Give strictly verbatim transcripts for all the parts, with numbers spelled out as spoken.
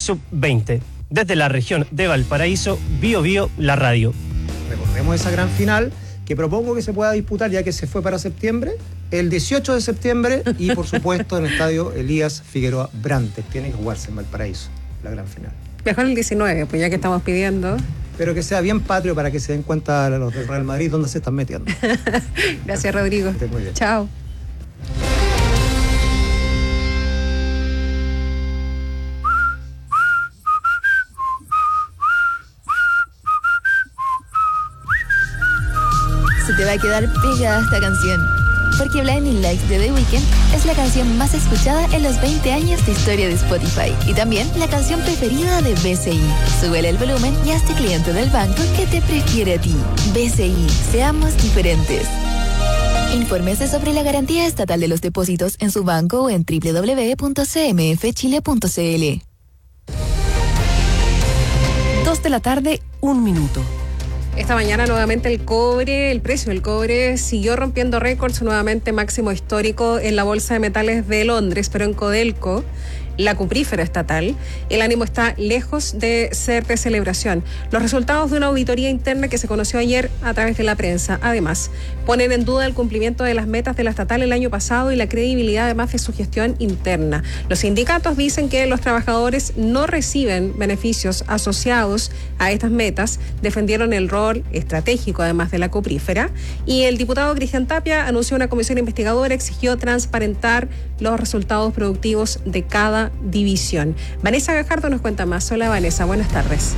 sub veinte. Desde la región de Valparaíso, Bio Bio, la radio. Recordemos esa gran final que propongo que se pueda disputar, ya que se fue para septiembre, el dieciocho de septiembre, y por supuesto en el estadio Elías Figueroa Brantes. Tiene que jugarse en Valparaíso, la gran final. Mejor el diecinueve, pues ya que estamos pidiendo. Pero que sea bien patrio para que se den cuenta los del Real Madrid dónde se están metiendo. Gracias, Rodrigo. Muy bien. Chao. Se te va a quedar pegada esta canción, porque Blinding Lights de The Weeknd es la canción más escuchada en los veinte años de historia de Spotify y también la canción preferida de B C I. Súbele el volumen y hazte cliente del banco que te prefiere a ti. B C I, seamos diferentes. Infórmese sobre la garantía estatal de los depósitos en su banco o en doble u doble u doble u punto c m f chile punto c l. Dos de la tarde, un minuto. Esta mañana nuevamente el cobre, el precio del cobre siguió rompiendo récords, nuevamente máximo histórico en la Bolsa de Metales de Londres, pero en Codelco, la cuprífera estatal, el ánimo está lejos de ser de celebración. Los resultados de una auditoría interna que se conoció ayer a través de la prensa, además, ponen en duda el cumplimiento de las metas de la estatal el año pasado y la credibilidad además de su gestión interna. Los sindicatos dicen que los trabajadores no reciben beneficios asociados a estas metas, defendieron el rol estratégico además de la cuprífera, y el diputado Cristian Tapia anunció una comisión investigadora, exigió transparentar los resultados productivos de cada división. Vanessa Gajardo nos cuenta más. Hola Vanessa, buenas tardes.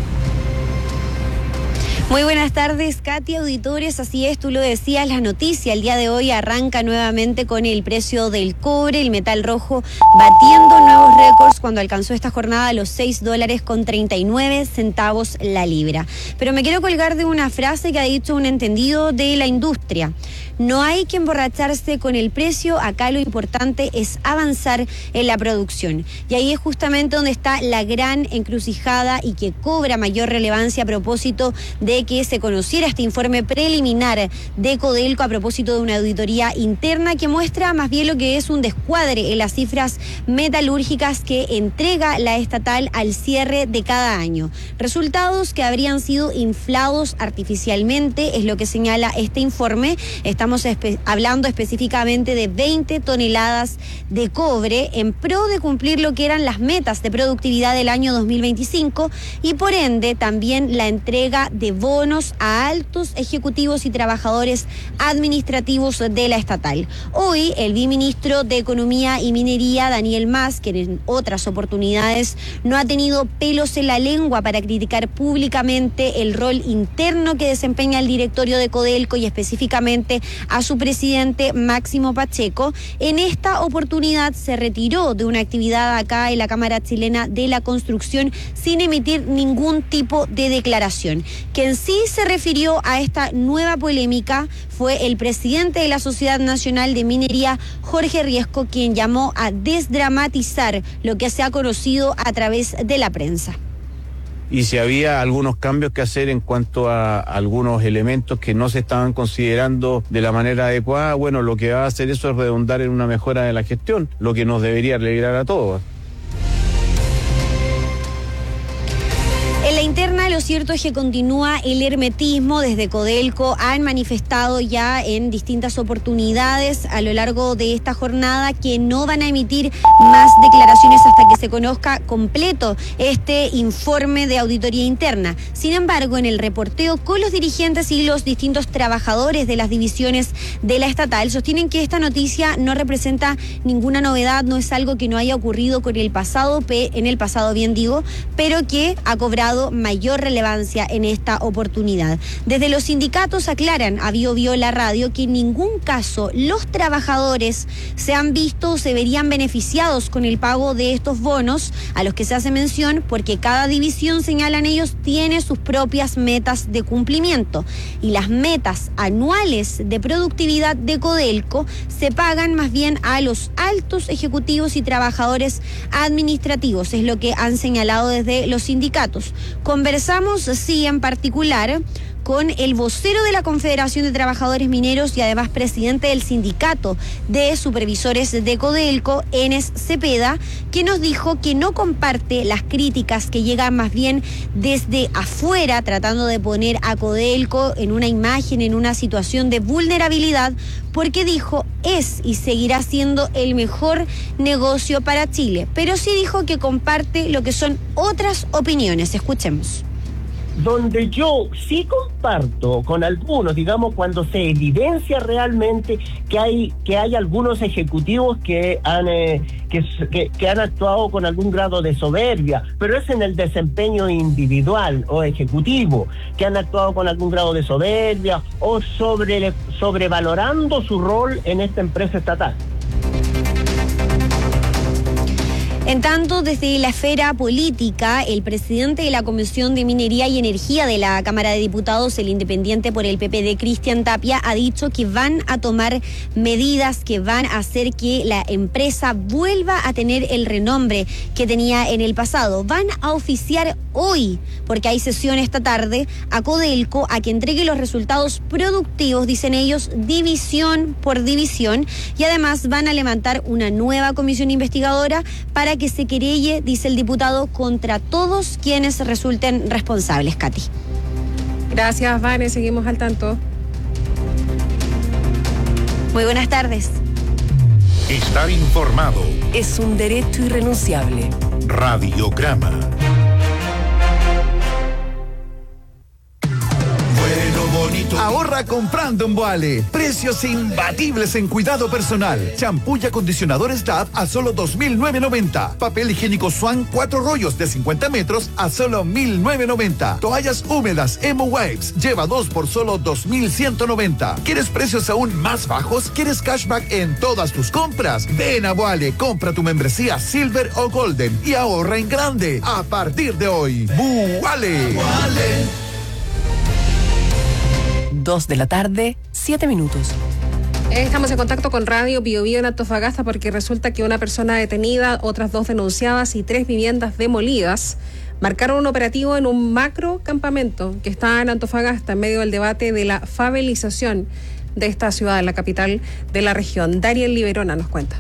Muy buenas tardes, Katy, auditores. Así es, tú lo decías, la noticia el día de hoy arranca nuevamente con el precio del cobre, el metal rojo batiendo nuevos récords cuando alcanzó esta jornada los seis dólares con treinta y nueve centavos la libra. Pero me quiero colgar de una frase que ha dicho un entendido de la industria. No hay que emborracharse con el precio, acá lo importante es avanzar en la producción. Y ahí es justamente donde está la gran encrucijada y que cobra mayor relevancia a propósito de que se conociera este informe preliminar de Codelco a propósito de una auditoría interna que muestra más bien lo que es un descuadre en las cifras metalúrgicas que entrega la estatal al cierre de cada año. Resultados que habrían sido inflados artificialmente, es lo que señala este informe. Estamos espe- hablando específicamente de veinte toneladas de cobre en pro de cumplir lo que eran las metas de productividad del año dos mil veinticinco y por ende también la entrega de bonos a altos ejecutivos y trabajadores administrativos de la estatal. Hoy el viceministro de Economía y Minería, Daniel Mas, que en otras oportunidades no ha tenido pelos en la lengua para criticar públicamente el rol interno que desempeña el directorio de Codelco y específicamente a su presidente Máximo Pacheco, en esta oportunidad se retiró de una actividad acá en la Cámara Chilena de la Construcción sin emitir ningún tipo de declaración. Quien sí se refirió a esta nueva polémica fue el presidente de la Sociedad Nacional de Minería, Jorge Riesco, quien llamó a desdramatizar lo que se ha conocido a través de la prensa. Y si había algunos cambios que hacer en cuanto a algunos elementos que no se estaban considerando de la manera adecuada, bueno, lo que va a hacer eso es redundar en una mejora de la gestión, lo que nos debería alegrar a todos. En la interna, lo cierto es que continúa el hermetismo. Desde Codelco han manifestado ya en distintas oportunidades a lo largo de esta jornada que no van a emitir más declaraciones hasta que se conozca completo este informe de auditoría interna. Sin embargo, en el reporteo con los dirigentes y los distintos trabajadores de las divisiones de la estatal, sostienen que esta noticia no representa ninguna novedad, no es algo que no haya ocurrido con el pasado, en el pasado bien digo, pero que ha cobrado mayor relevancia en esta oportunidad. Desde los sindicatos aclaran a Bio Bio la radio que en ningún caso los trabajadores se han visto o se verían beneficiados con el pago de estos bonos a los que se hace mención, porque cada división, señalan ellos, tiene sus propias metas de cumplimiento y las metas anuales de productividad de Codelco se pagan más bien a los altos ejecutivos y trabajadores administrativos, es lo que han señalado desde los sindicatos. Conversamos, sí, en particular con el vocero de la Confederación de Trabajadores Mineros y además presidente del Sindicato de Supervisores de Codelco, Enes Cepeda, que nos dijo que no comparte las críticas que llegan más bien desde afuera, tratando de poner a Codelco en una imagen, en una situación de vulnerabilidad, porque dijo es y seguirá siendo el mejor negocio para Chile. Pero sí dijo que comparte lo que son otras opiniones. Escuchemos. Donde yo sí comparto con algunos, digamos, cuando se evidencia realmente que hay que hay algunos ejecutivos que han eh, que, que, que han actuado con algún grado de soberbia, pero es en el desempeño individual o ejecutivo, que han actuado con algún grado de soberbia o sobre sobrevalorando su rol en esta empresa estatal. En tanto, desde la esfera política, el presidente de la Comisión de Minería y Energía de la Cámara de Diputados, el independiente por el P P D, Cristian Tapia, ha dicho que van a tomar medidas que van a hacer que la empresa vuelva a tener el renombre que tenía en el pasado. Van a oficiar hoy, porque hay sesión esta tarde, a Codelco a que entregue los resultados productivos, dicen ellos, división por división, y además van a levantar una nueva comisión investigadora para que se querelle, dice el diputado, contra todos quienes resulten responsables. Katy. Gracias, Vane. Seguimos al tanto. Muy buenas tardes. Estar informado es un derecho irrenunciable. Radiograma. Ahorra comprando en Boale. Precios imbatibles en cuidado personal. Champú y acondicionadores D A V a solo dos mil novecientos noventa. Papel higiénico Swan cuatro rollos de cincuenta metros a solo mil novecientos noventa. Toallas húmedas Emo Wipes lleva dos por solo dos mil ciento noventa. ¿Quieres precios aún más bajos? ¿Quieres cashback en todas tus compras? Ven a Boale, compra tu membresía Silver o Golden y ahorra en grande a partir de hoy. Boale. Dos de la tarde, siete minutos. Estamos en contacto con Radio Bio Bio en Antofagasta porque resulta que una persona detenida, otras dos denunciadas y tres viviendas demolidas marcaron un operativo en un macro campamento que está en Antofagasta en medio del debate de la favelización de esta ciudad, la capital de la región. Dariel Liberona nos cuenta.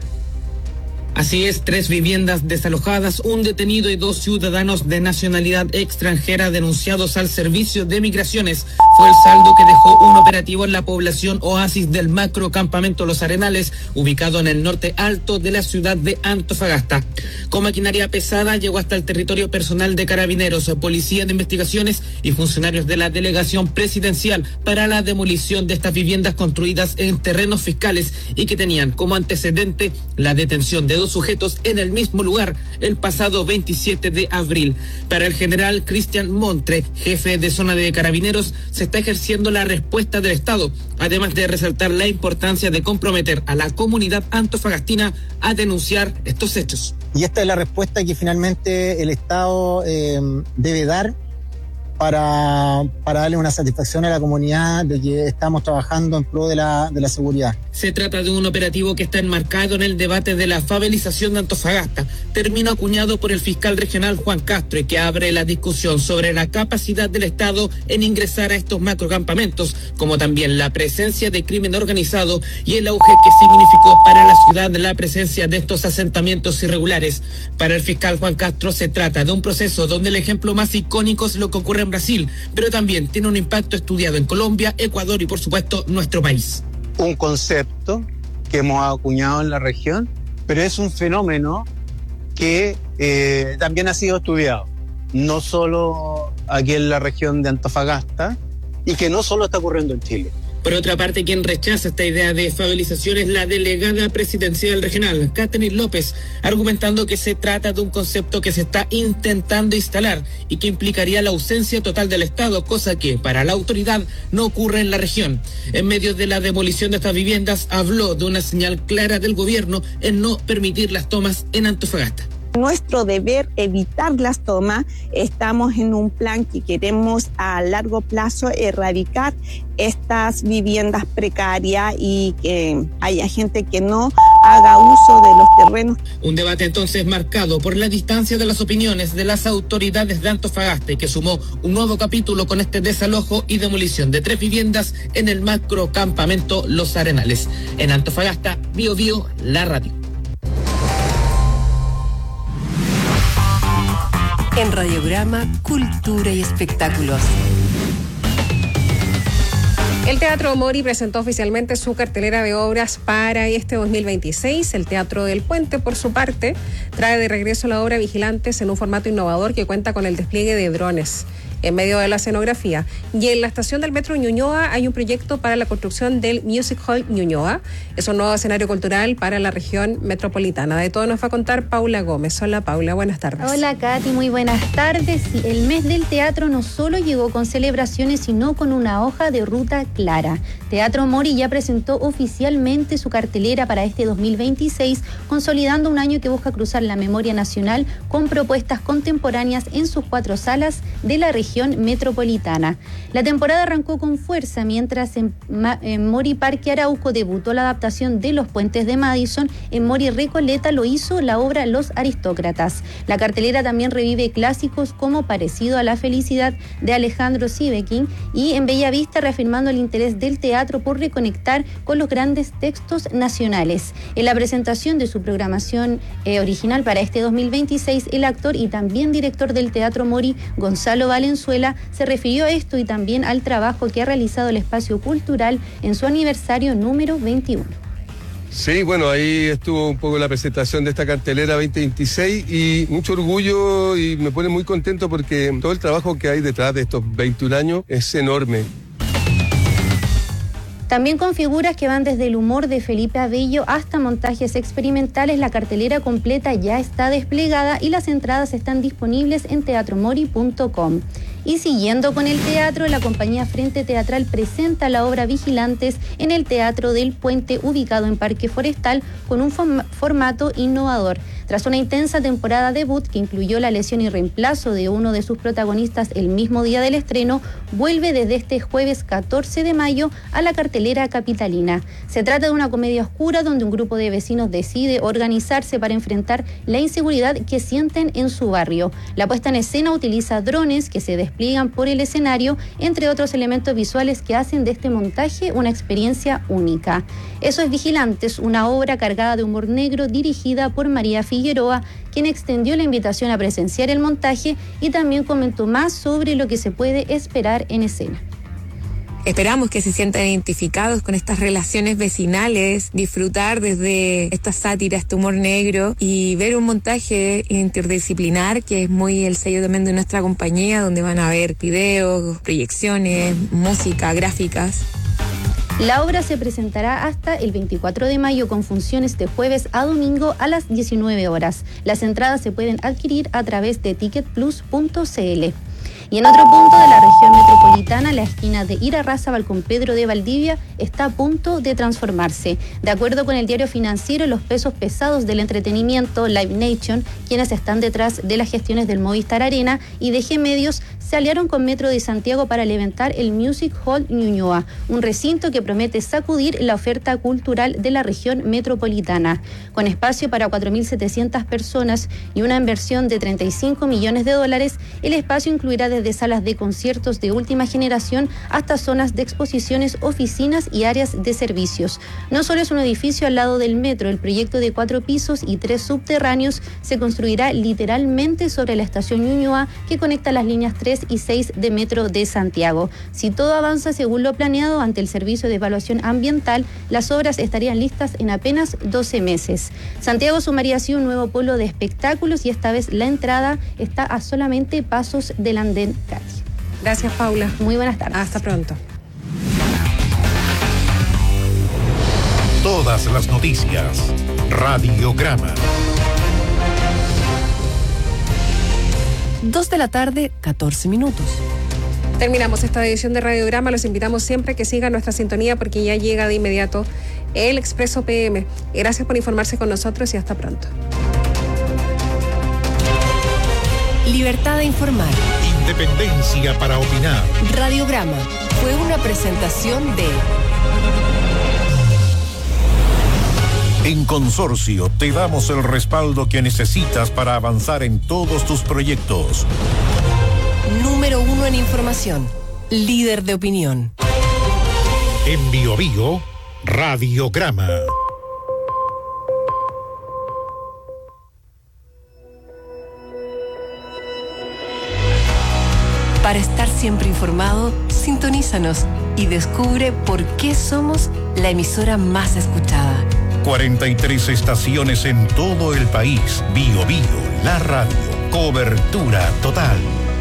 Así es, tres viviendas desalojadas, un detenido y dos ciudadanos de nacionalidad extranjera denunciados al Servicio de Migraciones. Fue el saldo que dejó un operativo en la población Oasis del macro campamento Los Arenales, ubicado en el norte alto de la ciudad de Antofagasta. Con maquinaria pesada llegó hasta el territorio personal de carabineros, policía de investigaciones y funcionarios de la delegación presidencial para la demolición de estas viviendas construidas en terrenos fiscales y que tenían como antecedente la detención de dos sujetos en el mismo lugar el pasado veintisiete de abril. Para el general Cristian Montre, jefe de zona de carabineros, se está ejerciendo la respuesta del Estado, además de resaltar la importancia de comprometer a la comunidad antofagastina a denunciar estos hechos. Y esta es la respuesta que finalmente el Estado eh, debe dar para, para darle una satisfacción a la comunidad de que estamos trabajando en pro de la, de la seguridad. Se trata de un operativo que está enmarcado en el debate de la favelización de Antofagasta, término acuñado por el fiscal regional Juan Castro y que abre la discusión sobre la capacidad del Estado en ingresar a estos macrocampamentos, como también la presencia de crimen organizado y el auge que significó para la ciudad la presencia de estos asentamientos irregulares. Para el fiscal Juan Castro se trata de un proceso donde el ejemplo más icónico es lo que ocurre en Brasil, pero también tiene un impacto estudiado en Colombia, Ecuador y por supuesto nuestro país. Un concepto que hemos acuñado en la región, pero es un fenómeno que eh, también ha sido estudiado, no solo aquí en la región de Antofagasta, y que no solo está ocurriendo en Chile. Por otra parte, quien rechaza esta idea de favelización es la delegada presidencial regional, Catherine López, argumentando que se trata de un concepto que se está intentando instalar y que implicaría la ausencia total del Estado, cosa que para la autoridad no ocurre en la región. En medio de la demolición de estas viviendas, habló de una señal clara del gobierno en no permitir las tomas en Antofagasta. Nuestro deber evitar las tomas. Estamos en un plan que queremos a largo plazo erradicar estas viviendas precarias y que haya gente que no haga uso de los terrenos. Un debate entonces marcado por la distancia de las opiniones de las autoridades de Antofagasta y que sumó un nuevo capítulo con este desalojo y demolición de tres viviendas en el macrocampamento Los Arenales. En Antofagasta, Bio Bio, la radio. En Radiograma, Cultura y Espectáculos. El Teatro Mori presentó oficialmente su cartelera de obras para este dos mil veintiséis. El Teatro del Puente, por su parte, trae de regreso la obra Vigilantes en un formato innovador que cuenta con el despliegue de drones en medio de la escenografía. Y en la estación del Metro Ñuñoa hay un proyecto para la construcción del Music Hall Ñuñoa. Es un nuevo escenario cultural para la región metropolitana. De todo nos va a contar Paula Gómez. Hola, Paula, buenas tardes. Hola, Katy, muy buenas tardes. Sí, el mes del teatro no solo llegó con celebraciones, sino con una hoja de ruta clara. Teatro Mori ya presentó oficialmente su cartelera para este dos mil veintiséis, consolidando un año que busca cruzar la memoria nacional con propuestas contemporáneas en sus cuatro salas de la región metropolitana. La temporada arrancó con fuerza, mientras en, Ma- en Mori Parque Arauco debutó la adaptación de Los Puentes de Madison. En Mori Recoleta lo hizo la obra Los Aristócratas. La cartelera también revive clásicos como Parecido a la Felicidad de Alejandro Sivekin, y en Bellavista reafirmando el interés del teatro por reconectar con los grandes textos nacionales. En la presentación de su programación eh, original para este dos mil veintiséis, el actor y también director del Teatro Mori, Gonzalo Valenzuela, se refirió a esto y también al trabajo que ha realizado el espacio cultural en su aniversario número veintiuno. Sí, bueno, ahí estuvo un poco la presentación de esta cartelera veinte veintiséis y mucho orgullo, y me pone muy contento porque todo el trabajo que hay detrás de estos veintiún años es enorme. También con figuras que van desde el humor de Felipe Abello hasta montajes experimentales, la cartelera completa ya está desplegada y las entradas están disponibles en teatro mori punto com. Y siguiendo con el teatro, la compañía Frente Teatral presenta la obra Vigilantes en el Teatro del Puente, ubicado en Parque Forestal, con un form- formato innovador. Tras una intensa temporada debut que incluyó la lesión y reemplazo de uno de sus protagonistas el mismo día del estreno, vuelve desde este jueves catorce de mayo a la cartelera capitalina. Se trata de una comedia oscura donde un grupo de vecinos decide organizarse para enfrentar la inseguridad que sienten en su barrio. La puesta en escena utiliza drones que se despliegan por el escenario, entre otros elementos visuales que hacen de este montaje una experiencia única. Eso es Vigilantes, una obra cargada de humor negro dirigida por María Figueroa, quien extendió la invitación a presenciar el montaje y también comentó más sobre lo que se puede esperar en escena. Esperamos que se sientan identificados con estas relaciones vecinales, disfrutar desde esta sátira, este humor negro y ver un montaje interdisciplinar que es muy el sello también de nuestra compañía, donde van a ver videos, proyecciones, música, gráficas. La obra se presentará hasta el veinticuatro de mayo con funciones de jueves a domingo a las diecinueve horas. Las entradas se pueden adquirir a través de ticket plus punto c l. Y en otro punto de la región metropolitana, la esquina de Irarrázaval con Pedro de Valdivia está a punto de transformarse. De acuerdo con el diario financiero, los pesos pesados del entretenimiento, Live Nation, quienes están detrás de las gestiones del Movistar Arena y de G Medios, se aliaron con Metro de Santiago para levantar el Music Hall Ñuñoa, un recinto que promete sacudir la oferta cultural de la región metropolitana. Con espacio para cuatro mil setecientas personas y una inversión de treinta y cinco millones de dólares, el espacio incluirá desde salas de conciertos de última generación hasta zonas de exposiciones, oficinas y áreas de servicios. No solo es un edificio al lado del metro, el proyecto de cuatro pisos y tres subterráneos se construirá literalmente sobre la estación Ñuñoa, que conecta las líneas tres y seis de Metro de Santiago. Si todo avanza según lo planeado ante el Servicio de Evaluación Ambiental, las obras estarían listas en apenas doce meses. Santiago sumaría así un nuevo polo de espectáculos y esta vez la entrada está a solamente pasos del andén. Katy. Gracias, Paula. Muy buenas tardes. Hasta pronto. Todas las noticias. Radiograma. Dos de la tarde, catorce minutos. Terminamos esta edición de Radiograma. Los invitamos siempre a que sigan nuestra sintonía porque ya llega de inmediato el Expreso P M. Gracias por informarse con nosotros y hasta pronto. Libertad de informar. Independencia para opinar. Radiograma fue una presentación de En Consorcio te damos el respaldo que necesitas para avanzar en todos tus proyectos. Número uno en información. Líder de opinión. En Bio Bio, Radiograma. Para estar siempre informado, sintonízanos y descubre por qué somos la emisora más escuchada. cuarenta y tres estaciones en todo el país. Bio Bio, la radio. Cobertura total.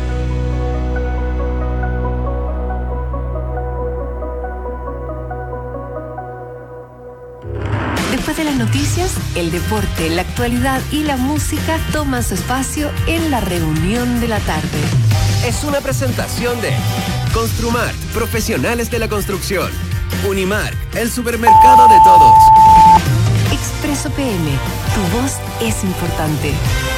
Después de las noticias, el deporte, la actualidad y la música toman su espacio en la reunión de la tarde. Es una presentación de Construmart, profesionales de la construcción. Unimark, el supermercado de todos. Expreso P M, tu voz es importante.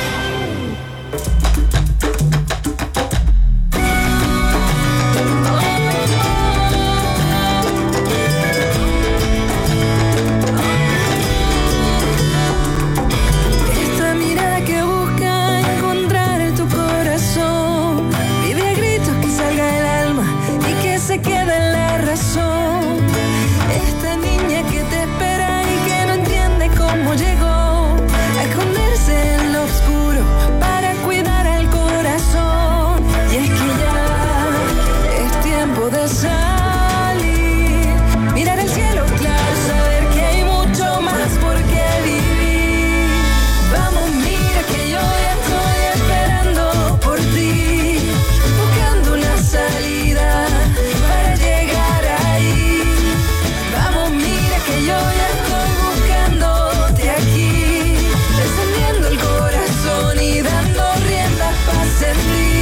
Esta niña que te espera y que no entiende cómo llegó a esconderse en lo oscuro para cuidar al corazón. Y es que ya es tiempo de salir, mirar el cielo claro, saber que hay mucho más por qué vivir. Vamos, mira que yo ya estoy esperando por ti, buscando una salida para llegar ahí. Vamos, mira que yo ya estoy buscándote aquí, encendiendo el corazón y dando riendas para sentir.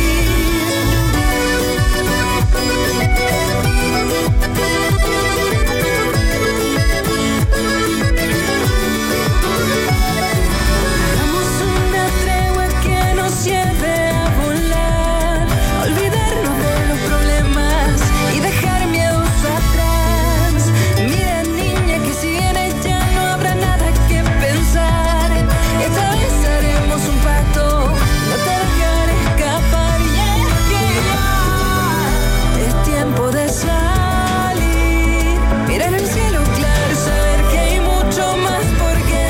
Damos una tregua que nos lleve a volar, a olvidarnos de los problemas y dejar miedos atrás. Mira, niña, que si vienes ya no habrá nada que pensar. Esta vez haremos un pacto, no te dejaré escapar. Y es que ya es tiempo de salir, mirar el cielo claro, saber que hay mucho más por qué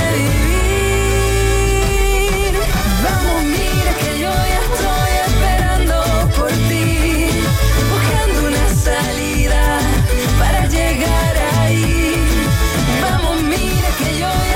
vivir. Vamos, mira que yo ya estoy esperando por ti, buscando una salida para llegar ahí. Vamos, mira que yo ya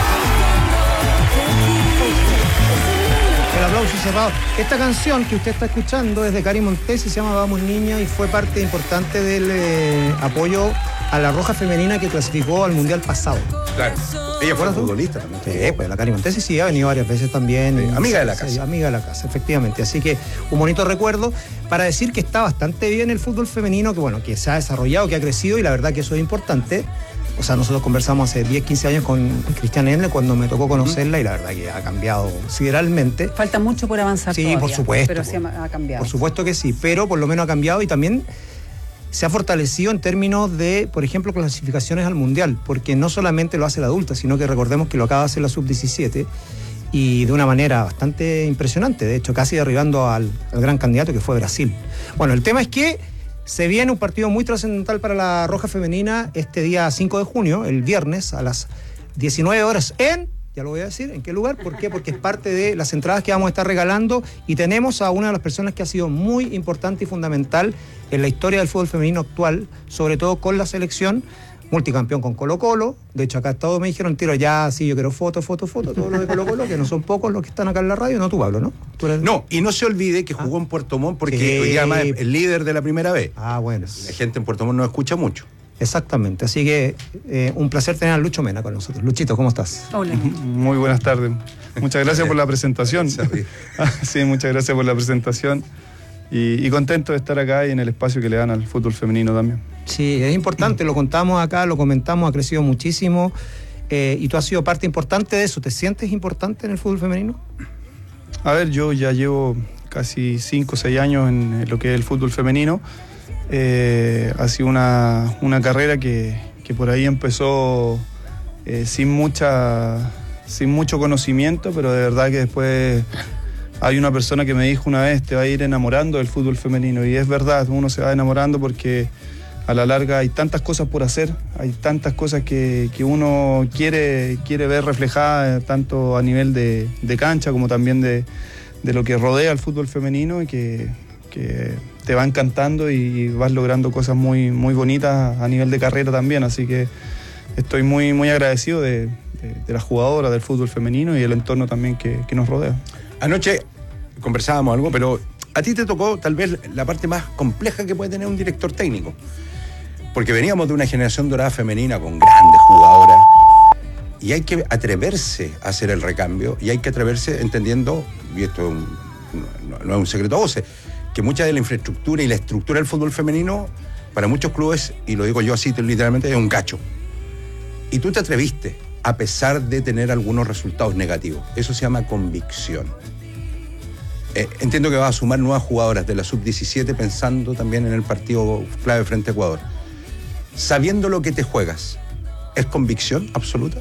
estoy buscándote aquí. El aplauso cerrado. Esta canción que usted está escuchando es de Cari Montes y se llama Vamos Niña y fue parte importante del eh, apoyo a la Roja Femenina que clasificó al Mundial pasado. Claro. Ella fue futbolista también. Sí, pues la Cari Montes sí ha venido varias veces también. Sí, amiga de la Sí, casa. amiga de la casa, efectivamente. Así que un bonito recuerdo para decir que está bastante bien el fútbol femenino, que bueno, que se ha desarrollado, que ha crecido y la verdad que eso es importante. O sea, nosotros conversamos hace diez, quince años con Cristian Endle cuando me tocó conocerla y la verdad que ha cambiado sideralmente. Falta mucho por avanzar Sí, todavía, por supuesto. pero sí ha, ha cambiado. Por supuesto que sí, pero por lo menos ha cambiado y también se ha fortalecido en términos de, por ejemplo, clasificaciones al Mundial, porque no solamente lo hace la adulta, sino que recordemos que lo acaba de hacer la sub diecisiete y de una manera bastante impresionante, de hecho casi derribando al, al gran candidato que fue Brasil. Bueno, el tema es que se viene un partido muy trascendental para la Roja Femenina este día cinco de junio, el viernes, a las diecinueve horas en... Ya lo voy a decir, ¿en qué lugar? ¿Por qué? Porque es parte de las entradas que vamos a estar regalando y tenemos a una de las personas que ha sido muy importante y fundamental en la historia del fútbol femenino actual, sobre todo con la selección, multicampeón con Colo Colo. De hecho, acá todos me dijeron, tiro ya, sí, yo quiero foto, foto, foto, todos los de Colo Colo, que no son pocos los que están acá en la radio, no tú, Pablo, ¿no? ¿Tú eres... No, y no se olvide que jugó en Puerto Montt porque Sí. hoy día además es el líder de la primera vez. Ah, bueno. La gente en Puerto Montt no escucha mucho. Exactamente, así que eh, un placer tener a Lucho Mena con nosotros. Luchito, ¿cómo estás? Hola. Muy buenas tardes. Muchas gracias por la presentación. Sí, muchas gracias por la presentación. Y, y contento de estar acá y en el espacio que le dan al fútbol femenino también. Sí, es importante, lo contamos acá, lo comentamos, ha crecido muchísimo eh, y tú has sido parte importante de eso. ¿Te sientes importante en el fútbol femenino? A ver, yo ya llevo casi cinco o seis años en lo que es el fútbol femenino. Eh, ha sido una, una carrera que, que por ahí empezó eh, sin mucha, sin mucho conocimiento, pero de verdad que después hay una persona que me dijo una vez, te va a ir enamorando del fútbol femenino, y es verdad, uno se va enamorando porque a la larga hay tantas cosas por hacer, hay tantas cosas que, que uno quiere, quiere ver reflejadas tanto a nivel de, de cancha como también de, de lo que rodea al fútbol femenino, y que, que te va encantando y vas logrando cosas muy, muy bonitas a nivel de carrera también, así que estoy muy, muy agradecido de, de, de las jugadoras del fútbol femenino y el entorno también que, que nos rodea. Anoche conversábamos algo, pero a ti te tocó tal vez la parte más compleja que puede tener un director técnico. Porque veníamos de una generación dorada femenina con grandes jugadoras y hay que atreverse a hacer el recambio, y hay que atreverse entendiendo, y esto es un, no, no es un secreto a voces, que mucha de la infraestructura y la estructura del fútbol femenino para muchos clubes, y lo digo yo así literalmente, es un cacho. Y tú te atreviste a pesar de tener algunos resultados negativos. Eso se llama convicción. Eh, entiendo que vas a sumar nuevas jugadoras de la sub diecisiete pensando también en el partido clave frente a Ecuador. Sabiendo lo que te juegas, ¿es convicción absoluta?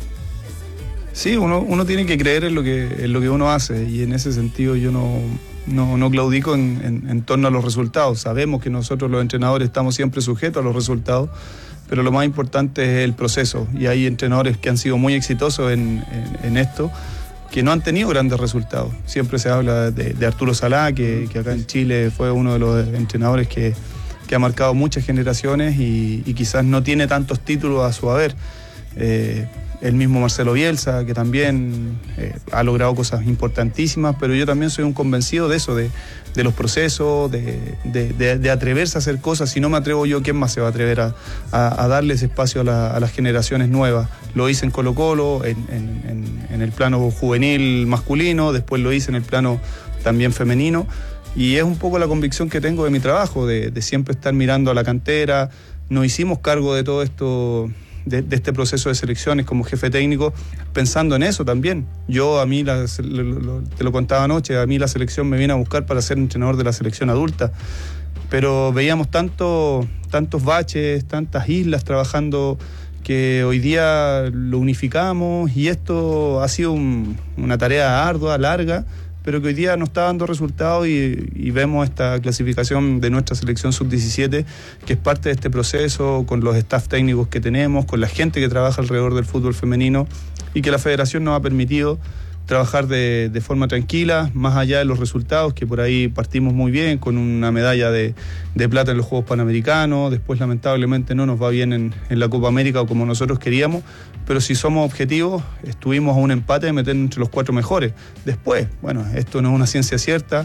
Sí, uno, uno tiene que creer en lo que, en lo que uno hace, y en ese sentido yo no, no, no claudico en, en, en torno a los resultados. Sabemos que nosotros los entrenadores estamos siempre sujetos a los resultados, pero lo más importante es el proceso, y hay entrenadores que han sido muy exitosos en, en, en esto, que no han tenido grandes resultados. Siempre se habla de, de Arturo Salá, que, que acá en Chile fue uno de los entrenadores que, que ha marcado muchas generaciones y, y quizás no tiene tantos títulos a su haber. Eh, el mismo Marcelo Bielsa, que también eh, ha logrado cosas importantísimas, pero yo también soy un convencido de eso, de, de los procesos, de, de, de, de atreverse a hacer cosas. Si no me atrevo yo, ¿quién más se va a atrever a, a, a darle ese espacio a, la, a las generaciones nuevas? Lo hice en Colo-Colo, en, en, en, en el plano juvenil masculino, después lo hice en el plano también femenino, y es un poco la convicción que tengo de mi trabajo, de, de siempre estar mirando a la cantera. Nos hicimos cargo de todo esto, De, de este proceso de selecciones como jefe técnico, pensando en eso también. Yo, a mí, la, lo, lo, te lo contaba anoche, a mí la selección me viene a buscar para ser entrenador de la selección adulta, pero veíamos tanto, tantos baches, tantas islas trabajando, que hoy día lo unificamos, y esto ha sido un, una tarea ardua, larga, pero que hoy día nos está dando resultados, y, y vemos esta clasificación de nuestra selección sub diecisiete, que es parte de este proceso, con los staff técnicos que tenemos, con la gente que trabaja alrededor del fútbol femenino, y que la federación nos ha permitido trabajar de, de forma tranquila, más allá de los resultados, que por ahí partimos muy bien, con una medalla de, de plata en los Juegos Panamericanos. Después, lamentablemente, no nos va bien en, en la Copa América o como nosotros queríamos, pero si somos objetivos, estuvimos a un empate de meter entre los cuatro mejores. Después, bueno, esto no es una ciencia cierta,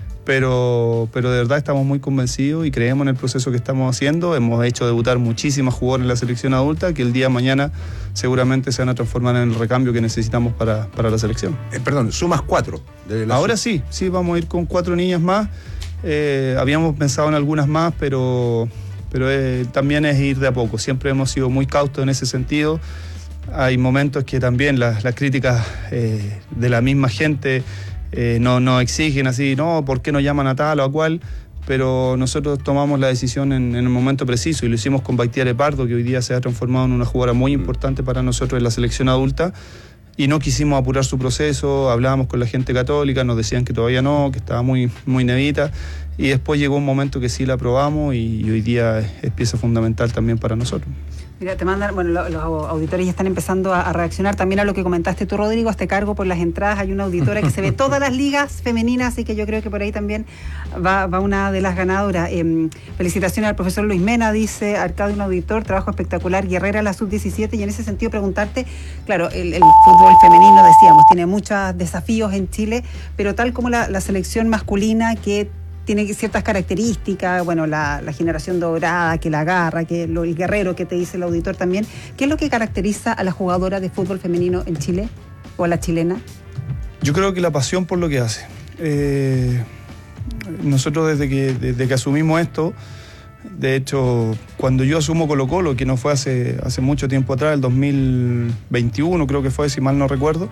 pero, pero de verdad estamos muy convencidos y creemos en el proceso que estamos haciendo. Hemos hecho debutar muchísimas jugadoras en la selección adulta, que el día de mañana seguramente se van a transformar en el recambio que necesitamos para, para la selección. Eh, perdón, sumas cuatro. De la Ahora sub... sí, sí, vamos a ir con cuatro niñas más. Eh, habíamos pensado en algunas más, pero, pero eh, también es ir de a poco. Siempre hemos sido muy cautos en ese sentido. Hay momentos que también las, las críticas eh, de la misma gente eh, no, no exigen así, no, ¿por qué no llaman a tal o a cual? Pero nosotros tomamos la decisión en, en el momento preciso, y lo hicimos con Baitiare Pardo, que hoy día se ha transformado en una jugadora muy importante para nosotros en la selección adulta, y no quisimos apurar su proceso. Hablábamos con la gente católica, nos decían que todavía no, que estaba muy, muy nevita, y después llegó un momento que sí la aprobamos, y, y hoy día es, es pieza fundamental también para nosotros. Mira, te mandan, bueno, lo, los auditores ya están empezando a, a reaccionar también a lo que comentaste tú, Rodrigo, a este cargo por las entradas. Hay una auditora que se ve todas las ligas femeninas, así que yo creo que por ahí también va, va una de las ganadoras. Eh, felicitaciones al profesor Luis Mena, dice Arcadio, un auditor, trabajo espectacular, guerrera la sub diecisiete, y en ese sentido preguntarte, claro, el, el fútbol femenino, decíamos, tiene muchos desafíos en Chile, pero tal como la, la selección masculina, que tiene ciertas características, bueno, la, la generación dorada, que la agarra, que lo, el guerrero que te dice el auditor también. ¿Qué es lo que caracteriza a la jugadora de fútbol femenino en Chile o a la chilena? Yo creo que la pasión por lo que hace. Eh, nosotros desde que, desde que asumimos esto, de hecho, cuando yo asumo Colo-Colo, que no fue hace, hace mucho tiempo atrás, el dos mil veintiuno creo que fue, si mal no recuerdo,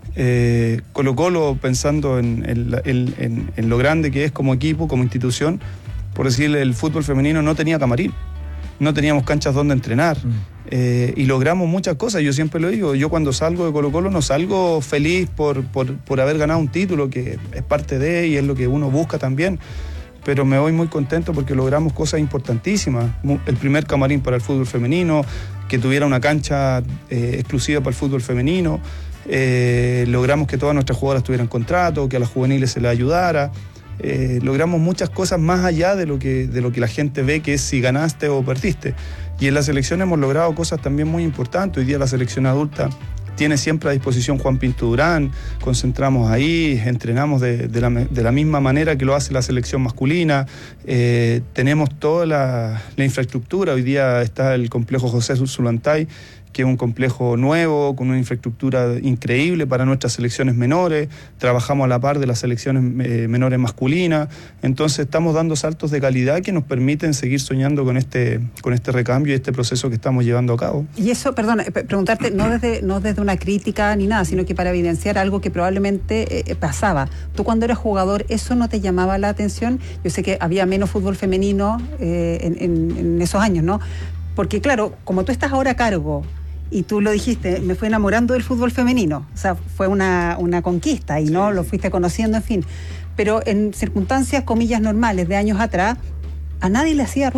Eh, Colo-Colo, pensando en, en, en, en lo grande que es como equipo, como institución, por decirle, el fútbol femenino no tenía camarín. no teníamos canchas donde entrenar. Mm. Eh, y logramos muchas cosas. Yo siempre lo digo, yo cuando salgo de Colo Colo no salgo feliz por, por, por haber ganado un título, que es parte de y es lo que uno busca también, pero me voy muy contento porque logramos cosas importantísimas. El primer camarín para el fútbol femenino, que tuviera una cancha eh, exclusiva para el fútbol femenino, eh, logramos que todas nuestras jugadoras tuvieran contrato, que a las juveniles se les ayudara. Eh, logramos muchas cosas más allá de lo que de lo que la gente ve, que es si ganaste o perdiste. Y en la selección hemos logrado cosas también muy importantes. Hoy día la selección adulta tiene siempre a disposición Juan Pinto Durán, concentramos ahí, entrenamos de, de, la, de la misma manera que lo hace la selección masculina, eh, tenemos toda la, la infraestructura. Hoy día está el complejo José Zulantay, que es un complejo nuevo, con una infraestructura increíble para nuestras selecciones menores, trabajamos a la par de las selecciones eh, menores masculinas, entonces estamos dando saltos de calidad que nos permiten seguir soñando con este, con este recambio y este proceso que estamos llevando a cabo. Y eso, perdón, preguntarte, no desde, no desde una crítica ni nada, sino que para evidenciar algo que probablemente eh, pasaba. Tú cuando eras jugador, ¿eso no te llamaba la atención? Yo sé que había menos fútbol femenino eh, en, en, en esos años, ¿no? Porque claro, como tú estás ahora a cargo, y tú lo dijiste, me fui enamorando del fútbol femenino, o sea, fue una, una conquista y no lo fuiste conociendo, en fin. Pero en circunstancias, comillas, normales de años atrás, a nadie le hacía